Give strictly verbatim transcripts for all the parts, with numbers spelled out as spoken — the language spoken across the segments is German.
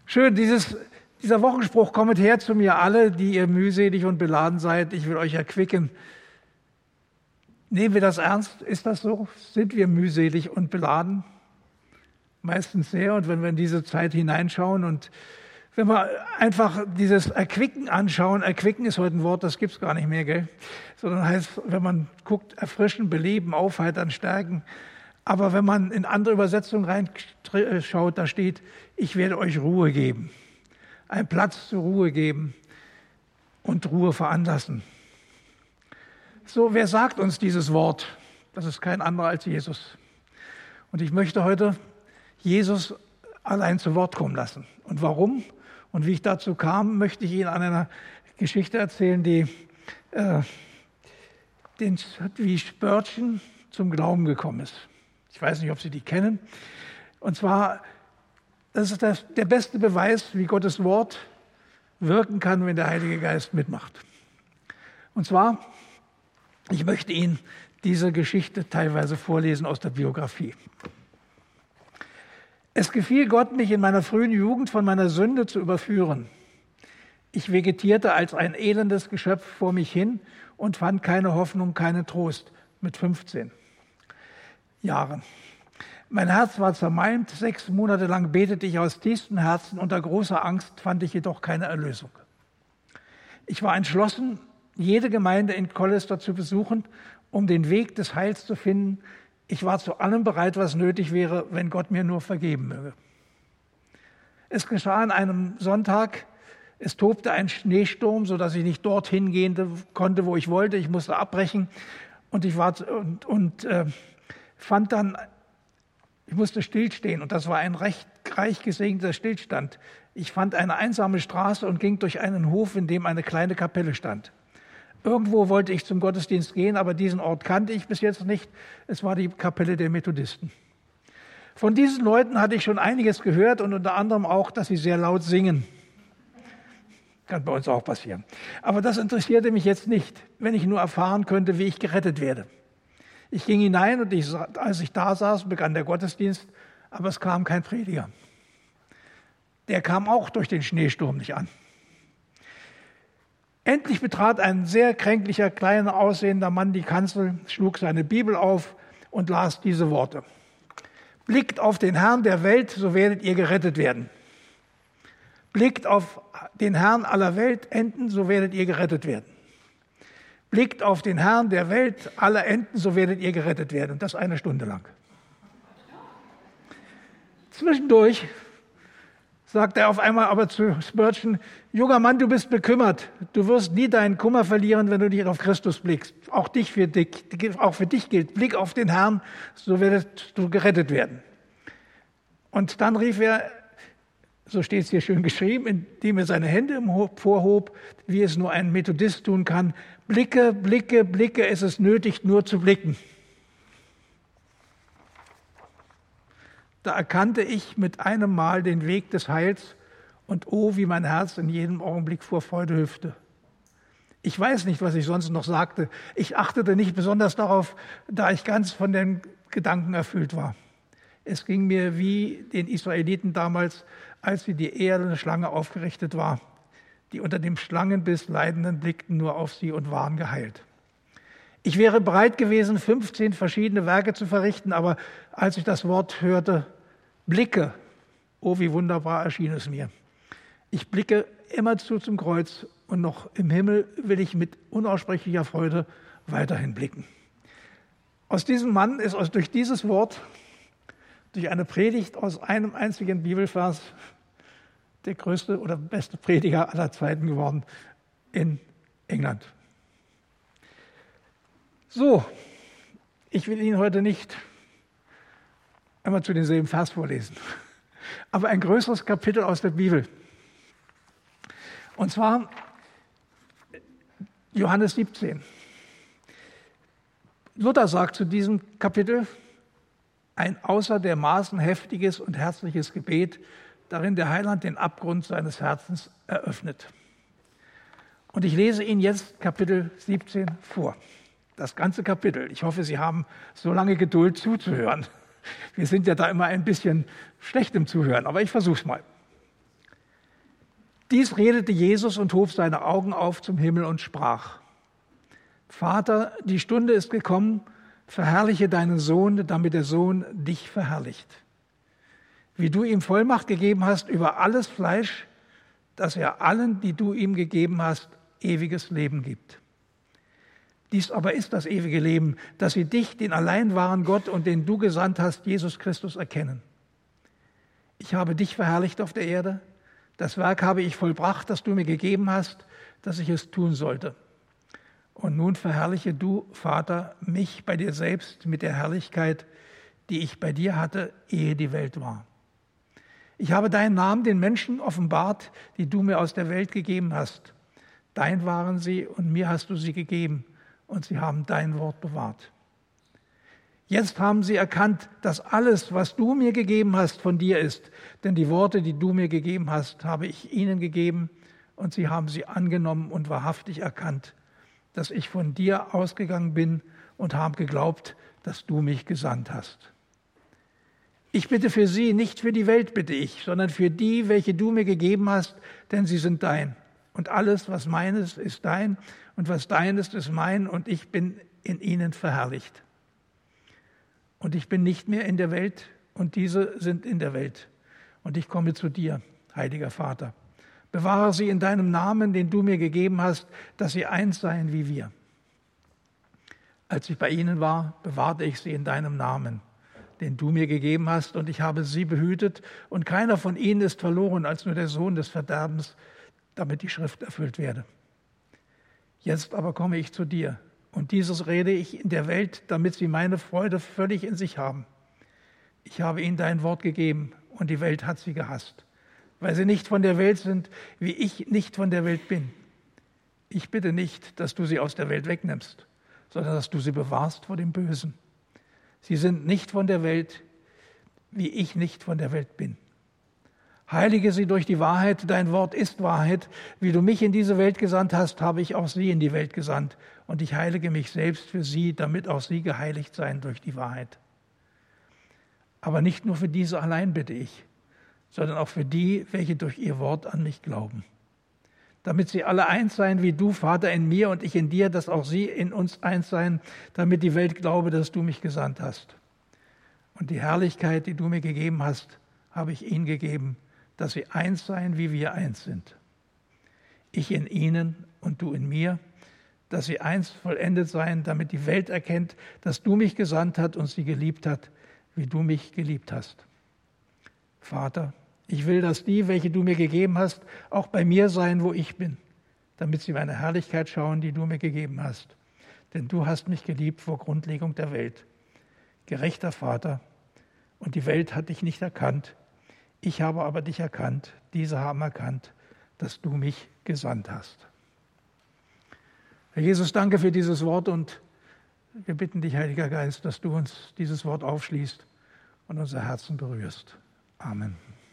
Schön, dieses, dieser Wochenspruch: Kommet her zu mir alle, die ihr mühselig und beladen seid, ich will euch erquicken. Nehmen wir das ernst? Ist das so? Sind wir mühselig und beladen? Meistens sehr. Und wenn wir in diese Zeit hineinschauen und wenn wir einfach dieses Erquicken anschauen, Erquicken ist heute ein Wort, das gibt es gar nicht mehr, gell? Sondern heißt, wenn man guckt, erfrischen, beleben, aufheitern, stärken. Aber wenn man in andere Übersetzungen reinschaut, da steht, ich werde euch Ruhe geben. Einen Platz zur Ruhe geben und Ruhe veranlassen. So, wer sagt uns dieses Wort? Das ist kein anderer als Jesus. Und ich möchte heute Jesus allein zu Wort kommen lassen. Und warum? Und wie ich dazu kam, möchte ich Ihnen an einer Geschichte erzählen, die äh, den, wie Spurgeon zum Glauben gekommen ist. Ich weiß nicht, ob Sie die kennen. Und zwar, das ist das, der beste Beweis, wie Gottes Wort wirken kann, wenn der Heilige Geist mitmacht. Und zwar, ich möchte Ihnen diese Geschichte teilweise vorlesen aus der Biografie. Es gefiel Gott, mich in meiner frühen Jugend von meiner Sünde zu überführen. Ich vegetierte als ein elendes Geschöpf vor mich hin und fand keine Hoffnung, keinen Trost mit fünfzehn Jahren. Mein Herz war zermalmt, sechs Monate lang betete ich aus tiefstem Herzen, unter großer Angst fand ich jedoch keine Erlösung. Ich war entschlossen, jede Gemeinde in Colchester zu besuchen, um den Weg des Heils zu finden. Ich war zu allem bereit, was nötig wäre, wenn Gott mir nur vergeben möge. Es geschah an einem Sonntag, es tobte ein Schneesturm, sodass ich nicht dorthin gehen konnte, wo ich wollte. Ich musste abbrechen und ich war und, und äh, fand dann, ich musste stillstehen und das war ein recht reich gesegneter Stillstand. Ich fand eine einsame Straße und ging durch einen Hof, in dem eine kleine Kapelle stand. Irgendwo wollte ich zum Gottesdienst gehen, aber diesen Ort kannte ich bis jetzt nicht. Es war die Kapelle der Methodisten. Von diesen Leuten hatte ich schon einiges gehört und unter anderem auch, dass sie sehr laut singen. Kann bei uns auch passieren. Aber das interessierte mich jetzt nicht, wenn ich nur erfahren könnte, wie ich gerettet werde. Ich ging hinein und ich, als ich da saß, begann der Gottesdienst, aber es kam kein Prediger. Der kam auch durch den Schneesturm nicht an. Endlich betrat ein sehr kränklicher, kleiner, aussehender Mann die Kanzel, schlug seine Bibel auf und las diese Worte. Blickt auf den Herrn der Welt, so werdet ihr gerettet werden. Blickt auf den Herrn aller Welt, Enden, so werdet ihr gerettet werden. Blickt auf den Herrn der Welt aller Enden, so werdet ihr gerettet werden. Und das eine Stunde lang. Zwischendurch sagt er auf einmal aber zu Spurgeon, junger Mann, du bist bekümmert. Du wirst nie deinen Kummer verlieren, wenn du nicht auf Christus blickst. Auch, dich für dich, auch für dich gilt, Blick auf den Herrn, so wirst du gerettet werden. Und dann rief er, so steht es hier schön geschrieben, indem er seine Hände emporhob, wie es nur ein Methodist tun kann, blicke, blicke, blicke, es ist nötig, nur zu blicken. Da erkannte ich mit einem Mal den Weg des Heils und oh, wie mein Herz in jedem Augenblick vor Freude hüpfte. Ich weiß nicht, was ich sonst noch sagte. Ich achtete nicht besonders darauf, da ich ganz von den Gedanken erfüllt war. Es ging mir wie den Israeliten damals, als sie die eherne Schlange aufgerichtet war. Die unter dem Schlangenbiss Leidenden blickten nur auf sie und waren geheilt. Ich wäre bereit gewesen, fünfzehn verschiedene Werke zu verrichten, aber als ich das Wort hörte, blicke, oh, wie wunderbar erschien es mir. Ich blicke immerzu zum Kreuz und noch im Himmel will ich mit unaussprechlicher Freude weiterhin blicken. Aus diesem Mann ist aus, durch dieses Wort, durch eine Predigt aus einem einzigen Bibelvers, der größte oder beste Prediger aller Zeiten geworden in England. So, ich will Ihnen heute nicht einmal zu denselben Vers vorlesen, aber ein größeres Kapitel aus der Bibel. Und zwar Johannes siebzehn. Luther sagt zu diesem Kapitel, ein außer der Maßen heftiges und herzliches Gebet, darin der Heiland den Abgrund seines Herzens eröffnet. Und ich lese Ihnen jetzt Kapitel siebzehn vor. Das ganze Kapitel. Ich hoffe, Sie haben so lange Geduld zuzuhören. Wir sind ja da immer ein bisschen schlecht im Zuhören, aber ich versuche es mal. Dies redete Jesus und hob seine Augen auf zum Himmel und sprach: Vater, die Stunde ist gekommen, verherrliche deinen Sohn, damit der Sohn dich verherrlicht. Wie du ihm Vollmacht gegeben hast über alles Fleisch, dass er allen, die du ihm gegeben hast, ewiges Leben gibt. Dies aber ist das ewige Leben, dass sie dich, den allein wahren Gott und den du gesandt hast, Jesus Christus, erkennen. Ich habe dich verherrlicht auf der Erde. Das Werk habe ich vollbracht, das du mir gegeben hast, dass ich es tun sollte. Und nun verherrliche du, Vater, mich bei dir selbst mit der Herrlichkeit, die ich bei dir hatte, ehe die Welt war. Ich habe deinen Namen den Menschen offenbart, die du mir aus der Welt gegeben hast. Dein waren sie und mir hast du sie gegeben, und sie haben dein Wort bewahrt. Jetzt haben sie erkannt, dass alles, was du mir gegeben hast, von dir ist. Denn die Worte, die du mir gegeben hast, habe ich ihnen gegeben, und sie haben sie angenommen und wahrhaftig erkannt, dass ich von dir ausgegangen bin, und haben geglaubt, dass du mich gesandt hast. Ich bitte für sie, nicht für die Welt bitte ich, sondern für die, welche du mir gegeben hast, denn sie sind dein. Und alles, was meines, ist dein, und was dein ist, ist mein, und ich bin in ihnen verherrlicht. Und ich bin nicht mehr in der Welt, und diese sind in der Welt. Und ich komme zu dir, heiliger Vater. Bewahre sie in deinem Namen, den du mir gegeben hast, dass sie eins seien wie wir. Als ich bei ihnen war, bewahrte ich sie in deinem Namen, den du mir gegeben hast, und ich habe sie behütet, und keiner von ihnen ist verloren, als nur der Sohn des Verderbens, damit die Schrift erfüllt werde. Jetzt aber komme ich zu dir, und dieses rede ich in der Welt, damit sie meine Freude völlig in sich haben. Ich habe ihnen dein Wort gegeben, und die Welt hat sie gehasst, weil sie nicht von der Welt sind, wie ich nicht von der Welt bin. Ich bitte nicht, dass du sie aus der Welt wegnimmst, sondern dass du sie bewahrst vor dem Bösen. Sie sind nicht von der Welt, wie ich nicht von der Welt bin. Heilige sie durch die Wahrheit, dein Wort ist Wahrheit. Wie du mich in diese Welt gesandt hast, habe ich auch sie in die Welt gesandt. Und ich heilige mich selbst für sie, damit auch sie geheiligt seien durch die Wahrheit. Aber nicht nur für diese allein bitte ich, sondern auch für die, welche durch ihr Wort an mich glauben. Damit sie alle eins seien, wie du, Vater, in mir und ich in dir, dass auch sie in uns eins seien, damit die Welt glaube, dass du mich gesandt hast. Und die Herrlichkeit, die du mir gegeben hast, habe ich ihnen gegeben, dass sie eins seien, wie wir eins sind. Ich in ihnen und du in mir, dass sie eins vollendet seien, damit die Welt erkennt, dass du mich gesandt hast und sie geliebt hat, wie du mich geliebt hast. Vater, ich will, dass die, welche du mir gegeben hast, auch bei mir seien, wo ich bin, damit sie meine Herrlichkeit schauen, die du mir gegeben hast. Denn du hast mich geliebt vor Grundlegung der Welt. Gerechter Vater, und die Welt hat dich nicht erkannt. Ich habe aber dich erkannt. Diese haben erkannt, dass du mich gesandt hast. Herr Jesus, danke für dieses Wort, und wir bitten dich, Heiliger Geist, dass du uns dieses Wort aufschließt und unser Herzen berührst. Amen.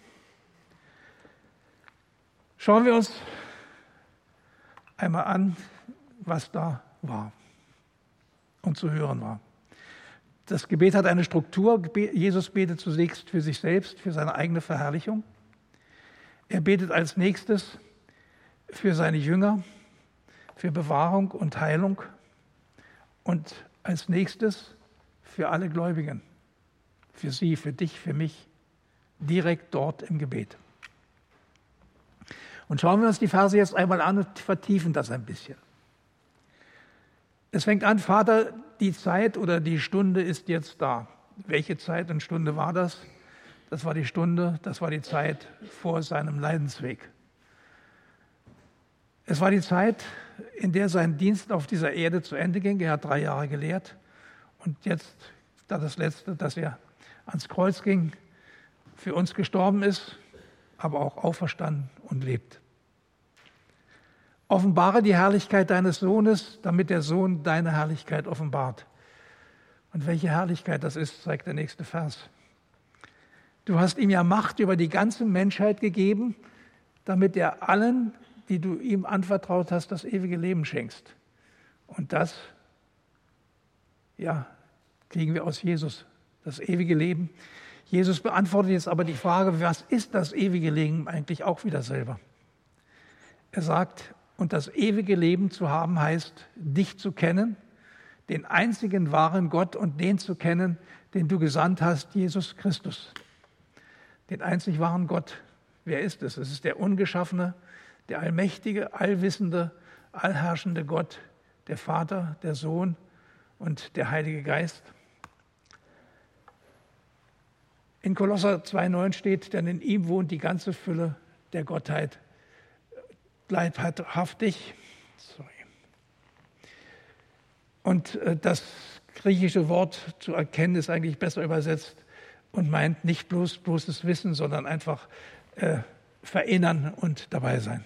Schauen wir uns einmal an, was da war und zu hören war. Das Gebet hat eine Struktur. Jesus betet zunächst für sich selbst, für seine eigene Verherrlichung. Er betet als nächstes für seine Jünger, für Bewahrung und Heilung, und als nächstes für alle Gläubigen, für sie, für dich, für mich, direkt dort im Gebet. Und schauen wir uns die Verse jetzt einmal an und vertiefen das ein bisschen. Es fängt an: Vater, die Zeit oder die Stunde ist jetzt da. Welche Zeit und Stunde war das? Das war die Stunde, das war die Zeit vor seinem Leidensweg. Es war die Zeit, in der sein Dienst auf dieser Erde zu Ende ging. Er hat drei Jahre gelehrt, und jetzt, da das Letzte, dass er ans Kreuz ging, für uns gestorben ist, aber auch auferstanden und lebt. Offenbare die Herrlichkeit deines Sohnes, damit der Sohn deine Herrlichkeit offenbart. Und welche Herrlichkeit das ist, zeigt der nächste Vers. Du hast ihm ja Macht über die ganze Menschheit gegeben, damit er allen, die du ihm anvertraut hast, das ewige Leben schenkst. Und das, ja, kriegen wir aus Jesus, das ewige Leben. Jesus beantwortet jetzt aber die Frage, was ist das ewige Leben eigentlich, auch wieder selber. Er sagt, und das ewige Leben zu haben heißt, dich zu kennen, den einzigen wahren Gott und den zu kennen, den du gesandt hast, Jesus Christus. Den einzig wahren Gott. Wer ist es? Es ist der ungeschaffene, der allmächtige, allwissende, allherrschende Gott, der Vater, der Sohn und der Heilige Geist. In Kolosser zwei neun steht, denn in ihm wohnt die ganze Fülle der Gottheit leibhaftig. Sorry. Und das griechische Wort zu erkennen ist eigentlich besser übersetzt und meint nicht bloß bloßes Wissen, sondern einfach äh, verinnern und dabei sein.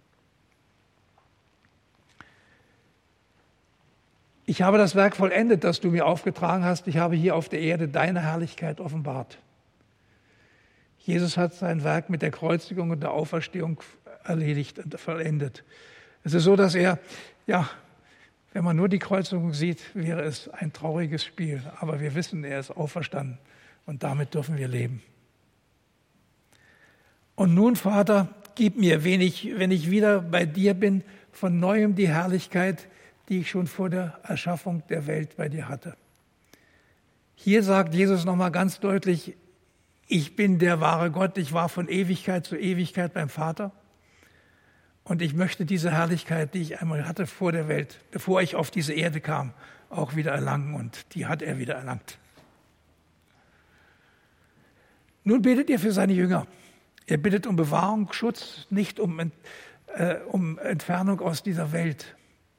Ich habe das Werk vollendet, das du mir aufgetragen hast. Ich habe hier auf der Erde deine Herrlichkeit offenbart. Jesus hat sein Werk mit der Kreuzigung und der Auferstehung erledigt und vollendet. Es ist so, dass er, ja, wenn man nur die Kreuzigung sieht, wäre es ein trauriges Spiel. Aber wir wissen, er ist auferstanden und damit dürfen wir leben. Und nun, Vater, gib mir, wenn ich, wenn ich wieder bei dir bin, von Neuem die Herrlichkeit, die ich schon vor der Erschaffung der Welt bei dir hatte. Hier sagt Jesus nochmal ganz deutlich, ich bin der wahre Gott, ich war von Ewigkeit zu Ewigkeit beim Vater. Und ich möchte diese Herrlichkeit, die ich einmal hatte vor der Welt, bevor ich auf diese Erde kam, auch wieder erlangen. Und die hat er wieder erlangt. Nun betet er für seine Jünger. Er bittet um Bewahrung, Schutz, nicht um, äh, um Entfernung aus dieser Welt.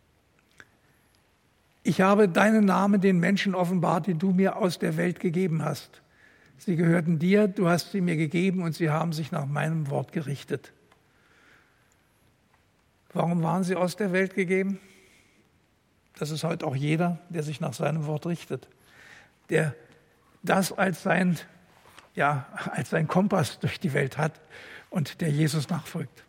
Ich habe deinen Namen den Menschen offenbart, die du mir aus der Welt gegeben hast. Sie gehörten dir, du hast sie mir gegeben und sie haben sich nach meinem Wort gerichtet. Warum waren sie aus der Welt gegeben? Das ist heute auch jeder, der sich nach seinem Wort richtet, der das als sein, ja, als sein Kompass durch die Welt hat und der Jesus nachfolgt.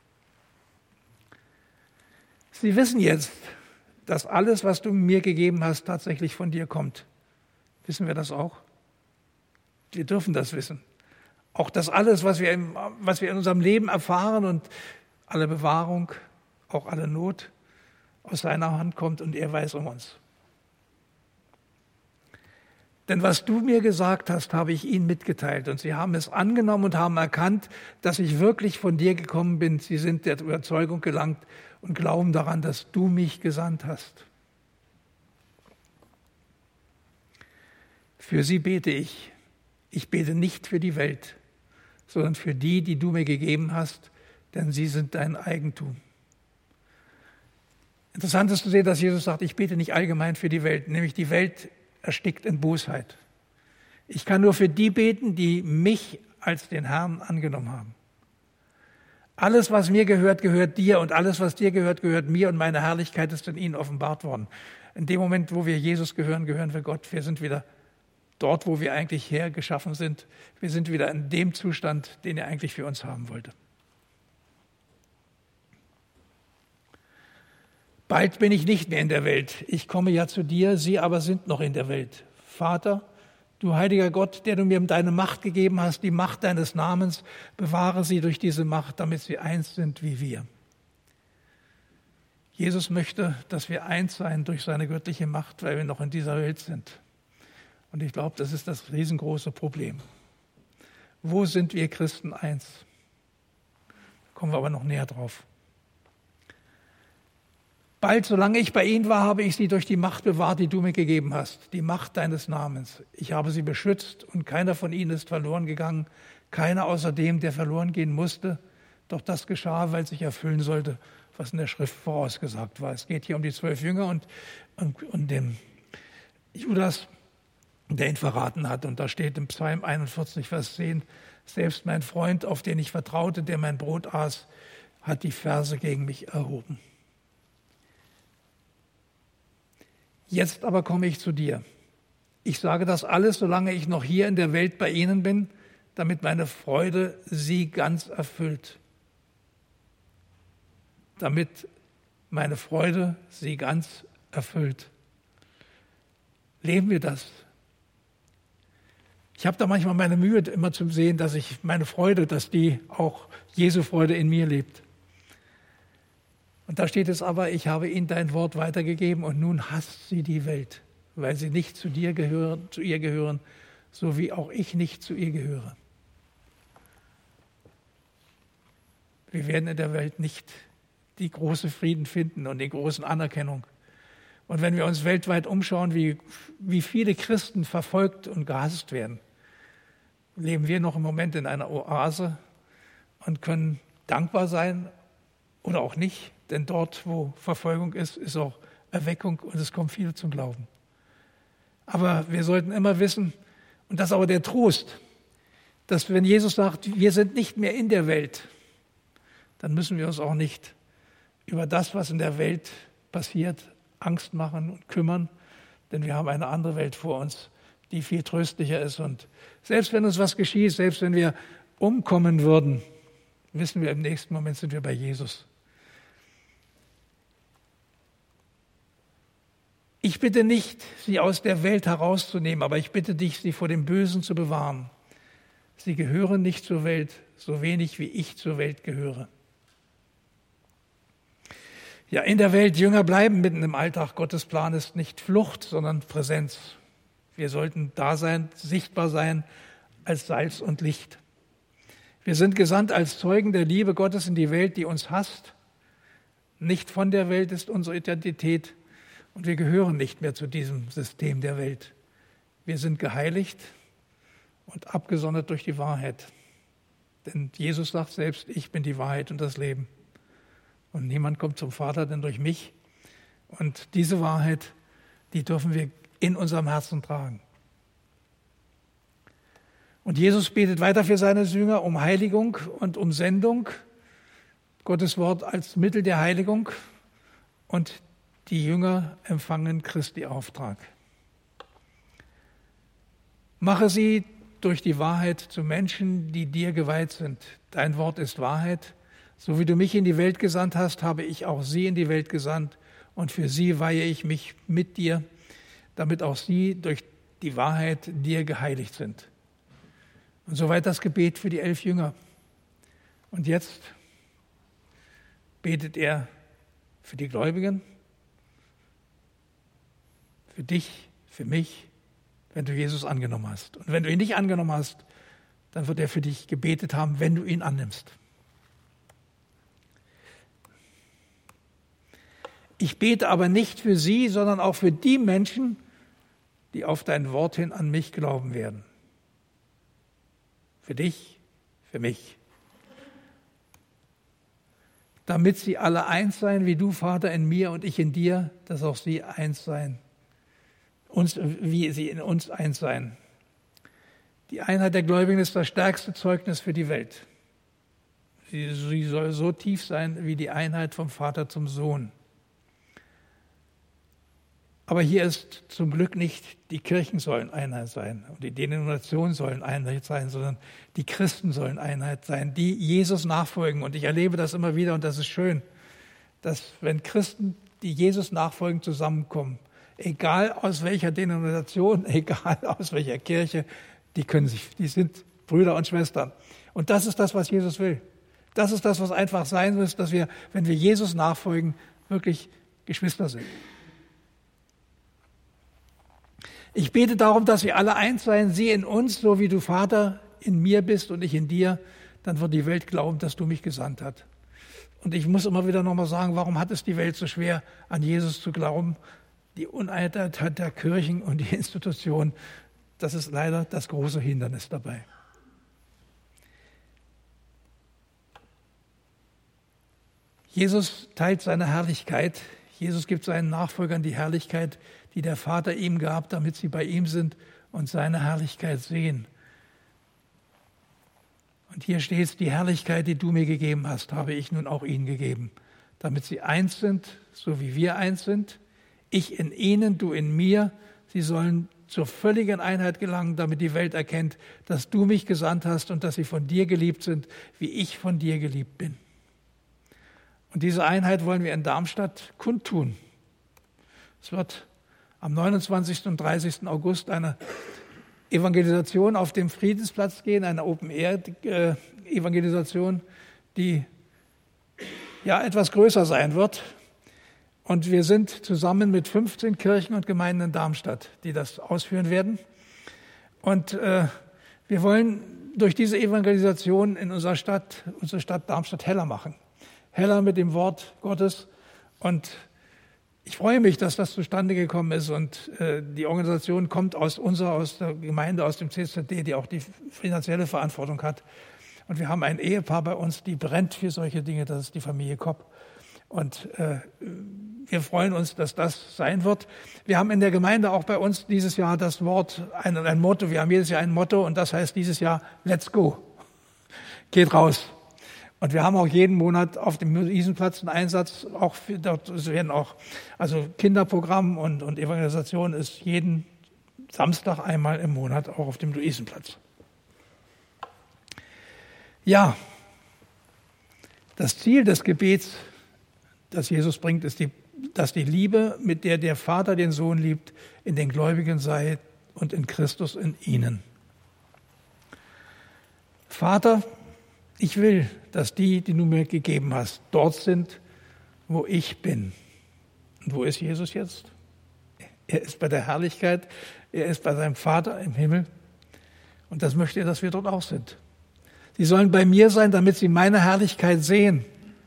Sie wissen jetzt, dass alles, was du mir gegeben hast, tatsächlich von dir kommt. Wissen wir das auch? Wir dürfen das wissen. Auch das alles, was wir, im, was wir in unserem Leben erfahren und alle Bewahrung, auch alle Not aus seiner Hand kommt und er weiß um uns. Denn was du mir gesagt hast, habe ich ihnen mitgeteilt und sie haben es angenommen und haben erkannt, dass ich wirklich von dir gekommen bin. Sie sind der Überzeugung gelangt und glauben daran, dass du mich gesandt hast. Für sie bete ich. Ich bete nicht für die Welt, sondern für die, die du mir gegeben hast, denn sie sind dein Eigentum. Interessant ist zu sehen, dass Jesus sagt, ich bete nicht allgemein für die Welt, nämlich die Welt erstickt in Bosheit. Ich kann nur für die beten, die mich als den Herrn angenommen haben. Alles, was mir gehört, gehört dir und alles, was dir gehört, gehört mir und meine Herrlichkeit ist in ihnen offenbart worden. In dem Moment, wo wir Jesus gehören, gehören wir Gott. Wir sind wieder dort, wo wir eigentlich hergeschaffen sind. Wir sind wieder in dem Zustand, den er eigentlich für uns haben wollte. Bald bin ich nicht mehr in der Welt. Ich komme ja zu dir, sie aber sind noch in der Welt. Vater, du heiliger Gott, der du mir deine Macht gegeben hast, die Macht deines Namens, bewahre sie durch diese Macht, damit sie eins sind wie wir. Jesus möchte, dass wir eins sein durch seine göttliche Macht, weil wir noch in dieser Welt sind. Und ich glaube, das ist das riesengroße Problem. Wo sind wir Christen eins? Da kommen wir aber noch näher drauf. Bald, solange ich bei ihnen war, habe ich sie durch die Macht bewahrt, die du mir gegeben hast, die Macht deines Namens. Ich habe sie beschützt und keiner von ihnen ist verloren gegangen, keiner außer dem, der verloren gehen musste. Doch das geschah, weil sich erfüllen sollte, was in der Schrift vorausgesagt war. Es geht hier um die zwölf Jünger und, und, und den Judas, der ihn verraten hat. Und da steht im Psalm einundvierzig, Vers zehn, selbst mein Freund, auf den ich vertraute, der mein Brot aß, hat die Verse gegen mich erhoben. Jetzt aber komme ich zu dir. Ich sage das alles, solange ich noch hier in der Welt bei ihnen bin, damit meine Freude sie ganz erfüllt. Damit meine Freude sie ganz erfüllt. Leben wir das? Ich habe da manchmal meine Mühe, immer zu sehen, dass ich meine Freude, dass die auch Jesu Freude in mir lebt. Und da steht es aber, ich habe ihnen dein Wort weitergegeben und nun hasst sie die Welt, weil sie nicht zu dir gehören, zu ihr gehören, so wie auch ich nicht zu ihr gehöre. Wir werden in der Welt nicht die große Frieden finden und die großen Anerkennung. Und wenn wir uns weltweit umschauen, wie, wie viele Christen verfolgt und gehasst werden, leben wir noch im Moment in einer Oase und können dankbar sein oder auch nicht, denn dort, wo Verfolgung ist, ist auch Erweckung und es kommt viel zum Glauben. Aber wir sollten immer wissen, und das ist aber der Trost, dass wenn Jesus sagt, wir sind nicht mehr in der Welt, dann müssen wir uns auch nicht über das, was in der Welt passiert, Angst machen und kümmern, denn wir haben eine andere Welt vor uns, die viel tröstlicher ist. Und selbst wenn uns was geschieht, selbst wenn wir umkommen würden, wissen wir, im nächsten Moment sind wir bei Jesus. Ich bitte nicht, sie aus der Welt herauszunehmen, aber ich bitte dich, sie vor dem Bösen zu bewahren. Sie gehören nicht zur Welt, so wenig wie ich zur Welt gehöre. Ja, in der Welt Jünger bleiben mitten im Alltag. Gottes Plan ist nicht Flucht, sondern Präsenz. Wir sollten da sein, sichtbar sein als Salz und Licht. Wir sind gesandt als Zeugen der Liebe Gottes in die Welt, die uns hasst. Nicht von der Welt ist unsere Identität und wir gehören nicht mehr zu diesem System der Welt. Wir sind geheiligt und abgesondert durch die Wahrheit. Denn Jesus sagt selbst, ich bin die Wahrheit und das Leben. Und niemand kommt zum Vater, denn durch mich. Und diese Wahrheit, die dürfen wir in unserem Herzen tragen. Und Jesus betet weiter für seine Jünger um Heiligung und um Sendung. Gottes Wort als Mittel der Heiligung. Und die Jünger empfangen Christi Auftrag. Mache sie durch die Wahrheit zu Menschen, die dir geweiht sind. Dein Wort ist Wahrheit. So wie du mich in die Welt gesandt hast, habe ich auch sie in die Welt gesandt. Und für sie weihe ich mich mit dir, damit auch sie durch die Wahrheit dir geheiligt sind. Und soweit das Gebet für die elf Jünger. Und jetzt betet er für die Gläubigen, für dich, für mich, wenn du Jesus angenommen hast. Und wenn du ihn nicht angenommen hast, dann wird er für dich gebetet haben, wenn du ihn annimmst. Ich bete aber nicht für sie, sondern auch für die Menschen, die auf dein Wort hin an mich glauben werden. Für dich, für mich. Damit sie alle eins seien, wie du, Vater, in mir und ich in dir, dass auch sie eins seien. Uns, wie sie in uns eins seien. Die Einheit der Gläubigen ist das stärkste Zeugnis für die Welt. Sie, sie soll so tief sein wie die Einheit vom Vater zum Sohn. Aber hier ist zum Glück nicht, die Kirchen sollen Einheit sein und die Denominationen sollen Einheit sein, sondern die Christen sollen Einheit sein, die Jesus nachfolgen. Und ich erlebe das immer wieder und das ist schön, dass wenn Christen, die Jesus nachfolgen, zusammenkommen, egal aus welcher Denomination, egal aus welcher Kirche, die können sich, die sind Brüder und Schwestern. Und das ist das, was Jesus will. Das ist das, was einfach sein muss, dass wir, wenn wir Jesus nachfolgen, wirklich Geschwister sind. Ich bete darum, dass wir alle eins seien, sie in uns, so wie du, Vater, in mir bist und ich in dir, dann wird die Welt glauben, dass du mich gesandt hast. Und ich muss immer wieder nochmal sagen, warum hat es die Welt so schwer, an Jesus zu glauben? Die Uneinheit der Kirchen und die Institutionen, das ist leider das große Hindernis dabei. Jesus teilt seine Herrlichkeit. Jesus gibt seinen Nachfolgern die Herrlichkeit, die der Vater ihm gab, damit sie bei ihm sind und seine Herrlichkeit sehen. Und hier steht es, die Herrlichkeit, die du mir gegeben hast, habe ich nun auch ihnen gegeben, damit sie eins sind, so wie wir eins sind. Ich in ihnen, du in mir. Sie sollen zur völligen Einheit gelangen, damit die Welt erkennt, dass du mich gesandt hast und dass sie von dir geliebt sind, wie ich von dir geliebt bin. Und diese Einheit wollen wir in Darmstadt kundtun. Es wird am neunundzwanzigsten und dreißigsten August eine Evangelisation auf dem Friedensplatz gehen, eine Open-Air-Evangelisation, die ja etwas größer sein wird. Und wir sind zusammen mit fünfzehn Kirchen und Gemeinden in Darmstadt, die das ausführen werden. Und äh, wir wollen durch diese Evangelisation in unserer Stadt, unsere Stadt Darmstadt heller machen. Heller mit dem Wort Gottes. Und ich freue mich, dass das zustande gekommen ist. Und äh, die Organisation kommt aus unserer, aus der Gemeinde, aus dem C Z D, die auch die finanzielle Verantwortung hat. Und wir haben ein Ehepaar bei uns, die brennt für solche Dinge, das ist die Familie Kopp. Und äh, wir freuen uns, dass das sein wird. Wir haben in der Gemeinde auch bei uns dieses Jahr das Wort, ein, ein Motto. Wir haben jedes Jahr ein Motto und das heißt dieses Jahr Let's go. Geht raus. Und wir haben auch jeden Monat auf dem Luisenplatz einen Einsatz. Auch für, dort werden auch, also Kinderprogramm und, und Evangelisation ist jeden Samstag einmal im Monat auch auf dem Luisenplatz. Ja, das Ziel des Gebets, das Jesus bringt, ist, die, dass die Liebe, mit der der Vater den Sohn liebt, in den Gläubigen sei und in Christus in ihnen. Vater, ich will, dass die, die du mir gegeben hast, dort sind, wo ich bin. Und wo ist Jesus jetzt? Er ist bei der Herrlichkeit, er ist bei seinem Vater im Himmel. Und das möchte er, dass wir dort auch sind. Sie sollen bei mir sein, damit sie meine Herrlichkeit sehen.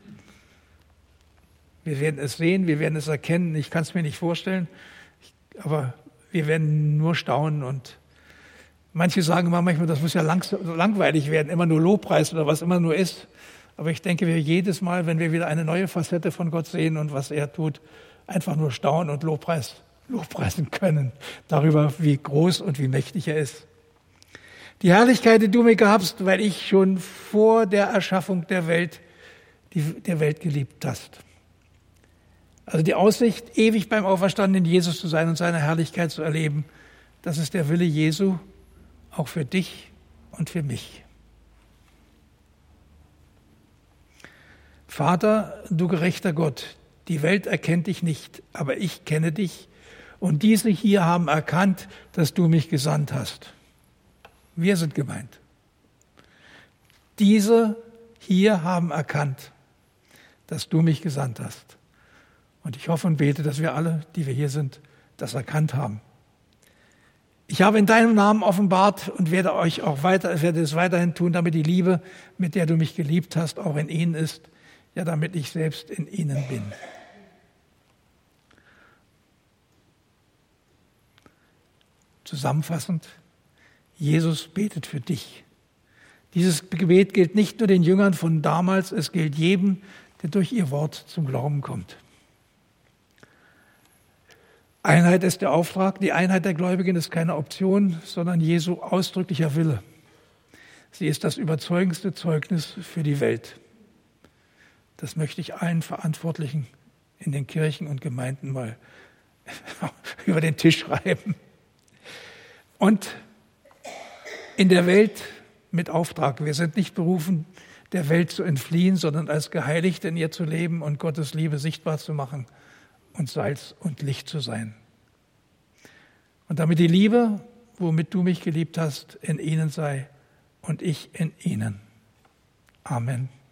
Wir werden es sehen, wir werden es erkennen. Ich kann es mir nicht vorstellen, aber wir werden nur staunen. Und manche sagen immer manchmal, das muss ja lang, langweilig werden, immer nur Lobpreis oder was immer nur ist. Aber ich denke, wir jedes Mal, wenn wir wieder eine neue Facette von Gott sehen und was er tut, einfach nur staunen und Lobpreis, Lobpreisen können darüber, wie groß und wie mächtig er ist. Die Herrlichkeit, die du mir gabst, weil ich schon vor der Erschaffung der Welt, die, der Welt geliebt hast. Also die Aussicht, ewig beim auferstandenen Jesus zu sein und seine Herrlichkeit zu erleben, das ist der Wille Jesu, auch für dich und für mich. Vater, du gerechter Gott, die Welt erkennt dich nicht, aber ich kenne dich und diese hier haben erkannt, dass du mich gesandt hast. Wir sind gemeint. Diese hier haben erkannt, dass du mich gesandt hast. Und ich hoffe und bete, dass wir alle, die wir hier sind, das erkannt haben. Ich habe in deinem Namen offenbart und werde euch auch weiter, werde es weiterhin tun, damit die Liebe, mit der du mich geliebt hast, auch in ihnen ist, ja, damit ich selbst in ihnen bin. Zusammenfassend, Jesus betet für dich. Dieses Gebet gilt nicht nur den Jüngern von damals, es gilt jedem, der durch ihr Wort zum Glauben kommt. Einheit ist der Auftrag. Die Einheit der Gläubigen ist keine Option, sondern Jesu ausdrücklicher Wille. Sie ist das überzeugendste Zeugnis für die Welt. Das möchte ich allen Verantwortlichen in den Kirchen und Gemeinden mal über den Tisch schreiben. Und in der Welt mit Auftrag. Wir sind nicht berufen, der Welt zu entfliehen, sondern als Geheiligte in ihr zu leben und Gottes Liebe sichtbar zu machen und Salz und Licht zu sein. Und damit die Liebe, womit du mich geliebt hast, in ihnen sei und ich in ihnen. Amen.